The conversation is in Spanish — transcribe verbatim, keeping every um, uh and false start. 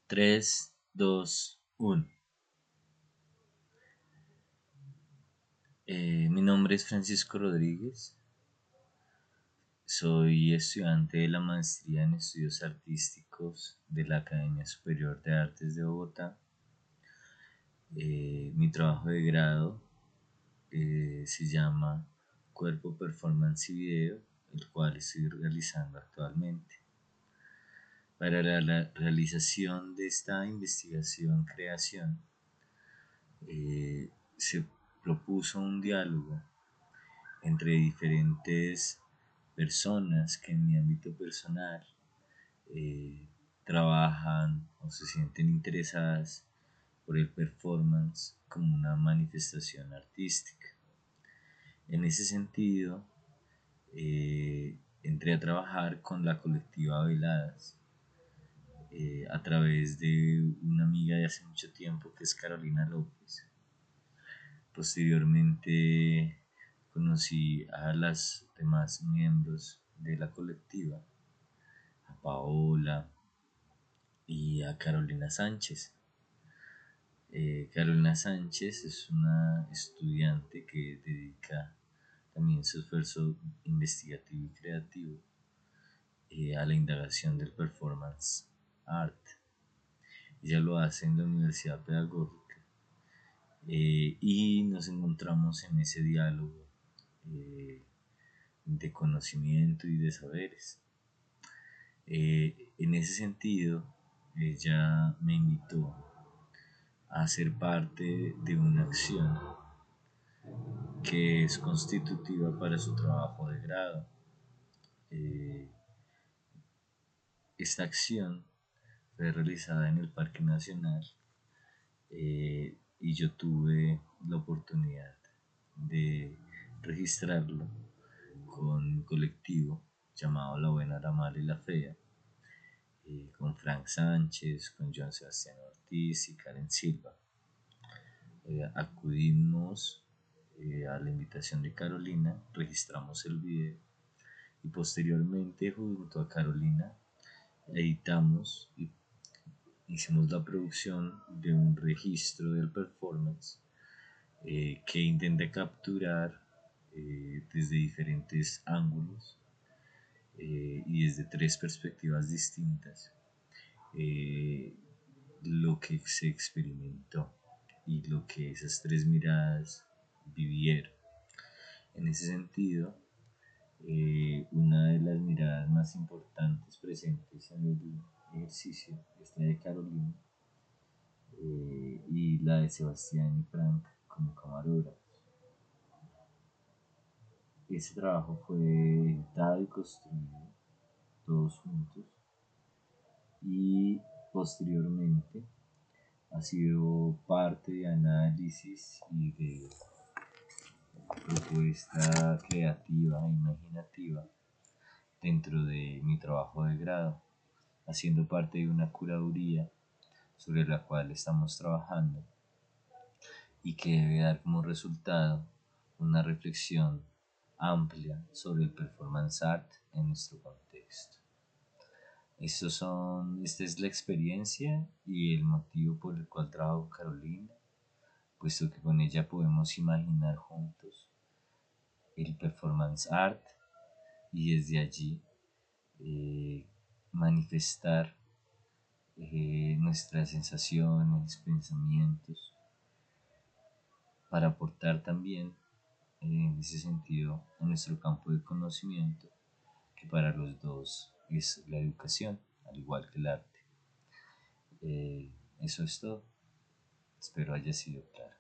Tres, dos, uno. Eh, mi nombre es Francisco Rodríguez. Soy estudiante de la maestría en estudios artísticos de la Academia Superior de Artes de Bogotá. Eh, mi trabajo de grado eh, se llama Cuerpo, Performance y Video, el cual estoy realizando actualmente. Para la, la realización de esta investigación-creación eh, se propuso un diálogo entre diferentes personas que en mi ámbito personal eh, trabajan o se sienten interesadas por el performance como una manifestación artística. En ese sentido, eh, entré a trabajar con la colectiva Veladas eh, a través de una amiga de hace mucho tiempo que es Carolina López. Posteriormente conocí a las demás miembros de la colectiva, a Paola y a Carolina Sánchez. Eh, Carolina Sánchez es una estudiante que dedica también su esfuerzo investigativo y creativo eh, a la indagación del performance art. Ella lo hace en la Universidad Pedagógica eh, y nos encontramos en ese diálogo eh, de conocimiento y de saberes. Eh, en ese sentido, ella me invitó a ser parte de una acción que es constitutiva para su trabajo de grado. Eh, esta acción fue realizada en el Parque Nacional eh, y yo tuve la oportunidad de registrarlo con un colectivo llamado La Buena, la Mala y la Fea, eh, con Frank Sánchez, con Joan Sebastián Ortiz y Karen Silva. Eh, acudimos eh, a la invitación de Carolina, registramos el video y posteriormente junto a Carolina editamos y hicimos la producción de un registro del performance eh, que intenta capturar eh, desde diferentes ángulos eh, y desde tres perspectivas distintas eh, lo que se experimentó y lo que esas tres miradas vivieron. En ese sentido, eh, una de las miradas más importantes presentes en el ejercicio es la de Carolina eh, y la de Sebastián y Frank como camarógrafos. Ese trabajo fue editado y construido todos juntos y posteriormente ha sido parte de análisis y de propuesta creativa e imaginativa dentro de mi trabajo de grado, haciendo parte de una curaduría sobre la cual estamos trabajando y que debe dar como resultado una reflexión amplia sobre el performance art en nuestro contexto. Estos son, esta es la experiencia y el motivo por el cual trabajo con Carolina, puesto que con ella podemos imaginar juntos el performance art y desde allí eh, manifestar eh, nuestras sensaciones, pensamientos, para aportar también eh, en ese sentido a nuestro campo de conocimiento, que para los dos es la educación, al igual que el arte. Eh, eso es todo. Espero haya sido claro.